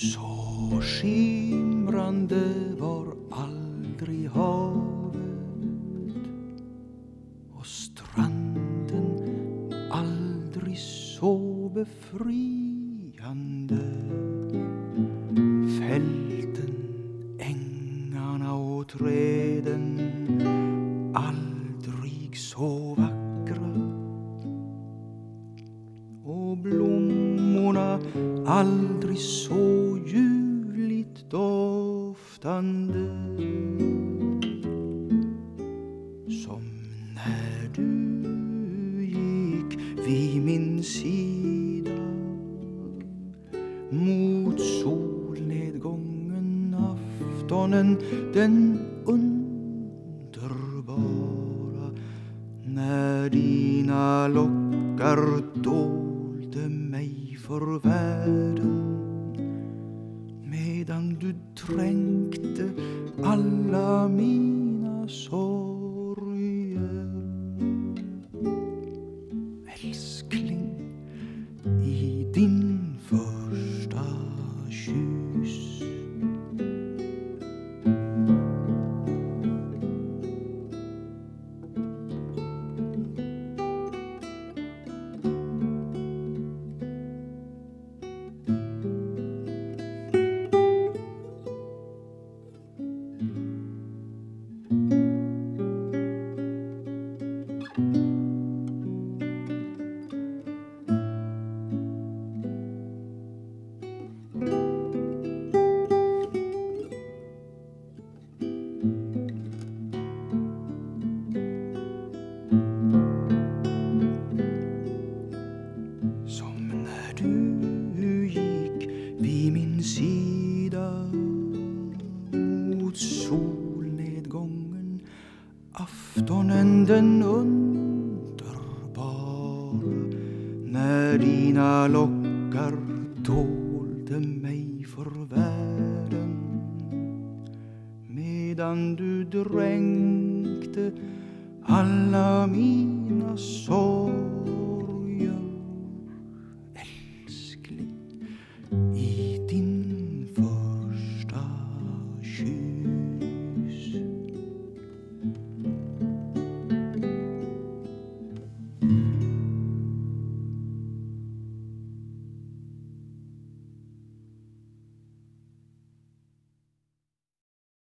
Så skimrande var aldrig havet och stranden aldrig så befriande. Fälten, ängarna och träden aldrig så vackra och blommorna aldrig så ljuvligt doftande som när du gick vid min sida mot solnedgången aftonen, den underbara, när dina lockar dolde mig för världen, medan du tränkte alla mina sorger. Älskling, i din första kyss du gick vid min sida mot solnedgången, aftonen den underbara, när dina lockar dolde mig för världen, medan du dränkte alla mina sorger.